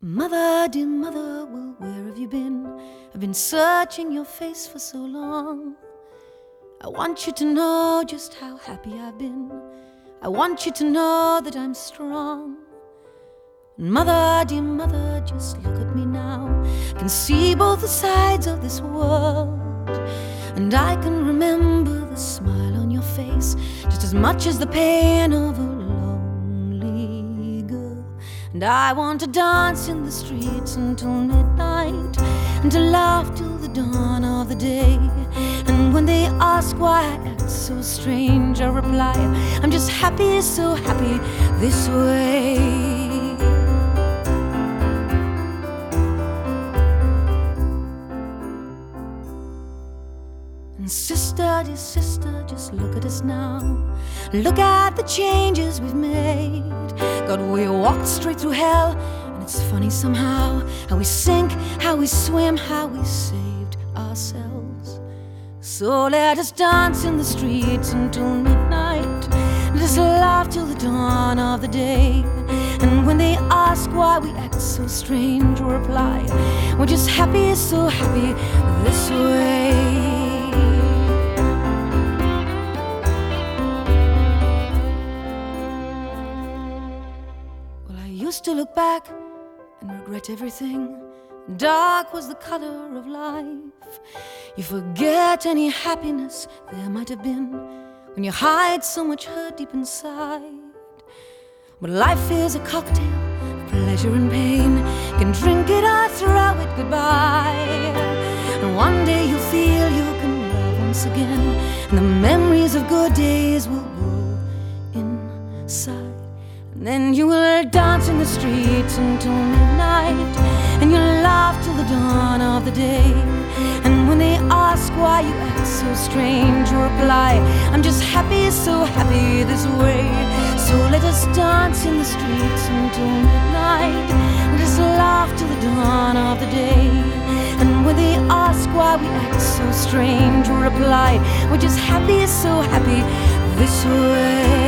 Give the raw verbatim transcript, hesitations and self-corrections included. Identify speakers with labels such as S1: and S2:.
S1: Mother, dear mother, well, where have you been? I've been searching your face for so long. I want you to know just how happy I've been. I want you to know that I'm strong. Mother, dear mother, just look at me now. I can see both the sides of this world, and I can remember the smile on your face just as much as the pain of a lonely girl. And I want to dance in the streets until midnight, and to laugh till the dawn of the day. And when they ask why I act so strange, I reply, I'm just happy, so happy this way. And sister, dear sister, just look at us now. Look at the changes we've made. God, we walked straight through hell, and it's funny somehow how we sink, how we swim, how we saved ourselves. So let us dance in the streets until midnight, let us laugh till the dawn of the day. And when they ask why we act so strange, we'll reply, we're just happy, so happy this way. Used to look back and regret everything. Dark was the color of life. You forget any happiness there might have been when you hide so much hurt deep inside. But life is a cocktail of pleasure and pain. You can drink it or throw it goodbye. And one day you'll feel you can love once again, and the memories of good days will grow inside. And then you will dance in the streets until midnight, and you'll laugh till the dawn of the day. And when they ask why you act so strange, you reply, I'm just happy, so happy this way. So let us dance in the streets until midnight, and just laugh till the dawn of the day. And when they ask why we act so strange, we reply, we're just happy, so happy this way.